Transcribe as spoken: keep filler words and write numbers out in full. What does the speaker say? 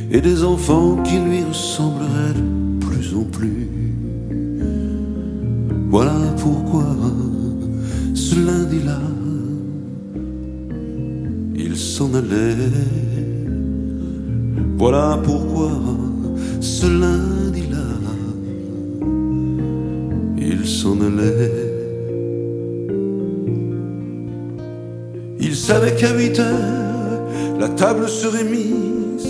et des enfants qui lui ressembleraient de plus en plus. Voilà pourquoi ce lundi-là, il s'en allait. Voilà pourquoi ce lundi-là, il s'en allait. Il savait qu'à huit heures, la table serait mise